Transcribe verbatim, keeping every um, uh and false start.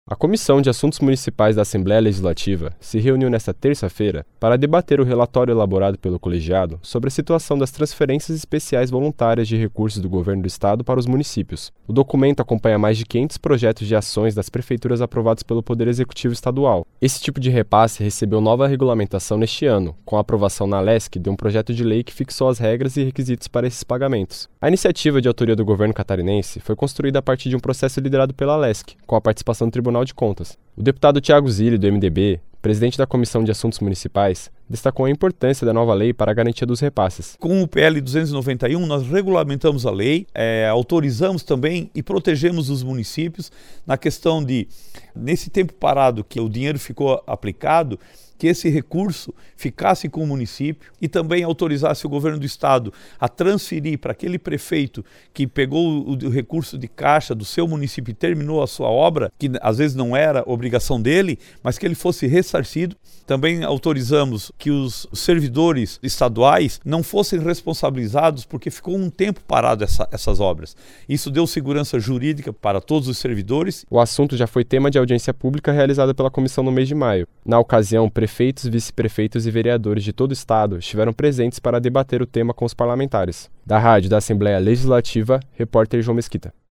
A Comissão de Assuntos Municipais da Assembleia Legislativa se reuniu nesta terça-feira para debater o relatório elaborado pelo colegiado sobre a situação das transferências especiais voluntárias de recursos do Governo do Estado para os municípios. O documento acompanha mais de quinhentos projetos de ações das prefeituras aprovados pelo Poder Executivo Estadual. Esse tipo de repasse recebeu nova regulamentação neste ano, com a aprovação na Lesc de um projeto de lei que fixou as regras e requisitos para esses pagamentos. A iniciativa de autoria do governo catarinense foi construída a partir de um processo liderado pela Lesc, com a participação do Tribunal de Contas. O deputado Thiago Zilli, do M D B, presidente da Comissão de Assuntos Municipais, destacou a importância da nova lei para a garantia dos repasses. Com o P L duzentos e noventa e um, nós regulamentamos a lei, é, autorizamos também e protegemos os municípios na questão de, nesse tempo parado que o dinheiro ficou aplicado, que esse recurso ficasse com o município e também autorizasse o governo do estado a transferir para aquele prefeito que pegou o, o recurso de caixa do seu município e terminou a sua obra, que às vezes não era obrigação dele, mas que ele fosse ressarcido. Também autorizamos que os servidores estaduais não fossem responsabilizados porque ficou um tempo parado essa, essas obras. Isso deu segurança jurídica para todos os servidores. O assunto já foi tema de audiência pública realizada pela comissão no mês de maio. Na ocasião, prefeitos, vice-prefeitos e vereadores de todo o estado estiveram presentes para debater o tema com os parlamentares. Da Rádio da Assembleia Legislativa, repórter João Mesquita.